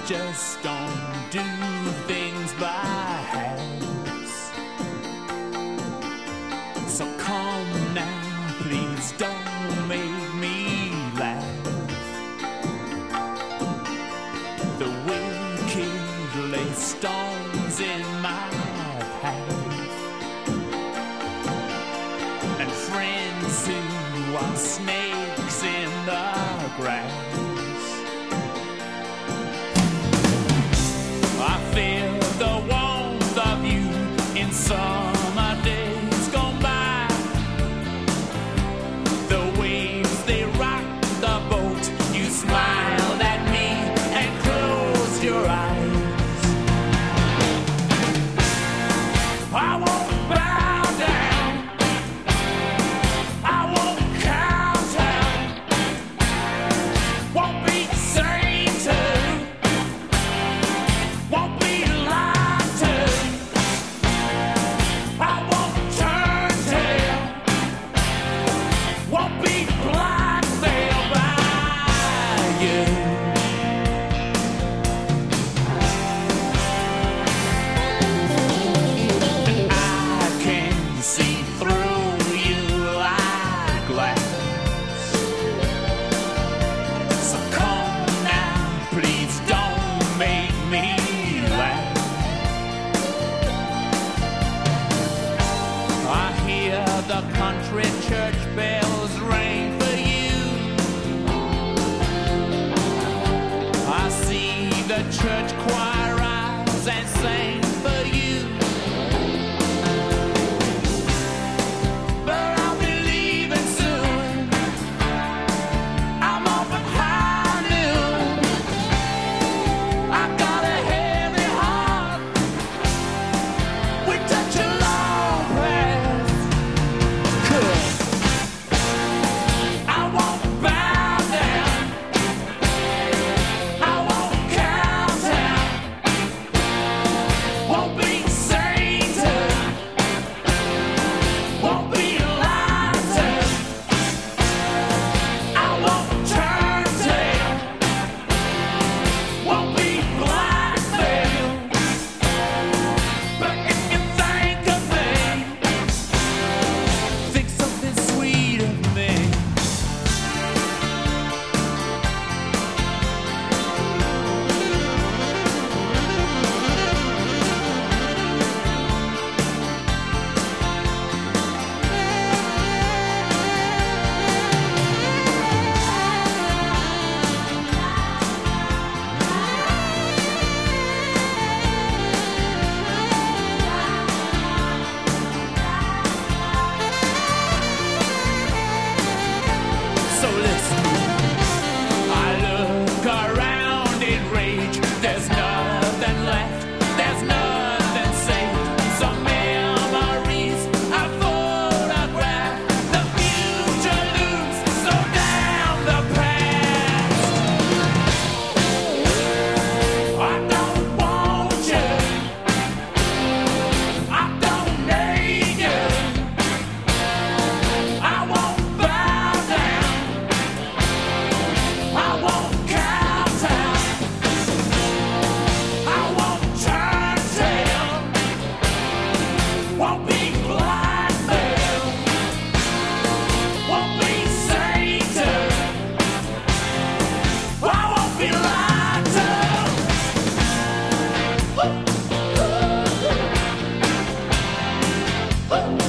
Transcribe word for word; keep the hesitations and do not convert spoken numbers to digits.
just don't do things by halves. So come now, please don't make me laugh. The wicked lay stones in my path, and friends who are snakes in the grass. I feel the warmth of you in summer days gone by. The waves, they rock the boat. You smiled at me and closed your eyes. I won't bow down, I won't kowtow, won't be sainted, won't be lied to. I won't turn tail, won't be blackmailed by you. And I can see through you like glass. So come now, please don't make me laugh. I hear the country church bells ring for you. I see the church choir rise and sing for you. But I'll be leaving soon. I'm off at high noon. I got a heavy heart. We touch a long path. I won't bow down, I won't kowtow, won't be sainted, won't be lied to. I won't turn tail, won't be blackmailed. But if you think of me, think something sweet of me. So listen, I look around in rage. There's nothing left, there's nothing saved. Some memories I photograph. The future looms so down the past. I don't want you, I don't need you. I won't bow down, I won't kowtow, I won't turn tail, won't be blackmailed, won't be sainted, I won't be lied to.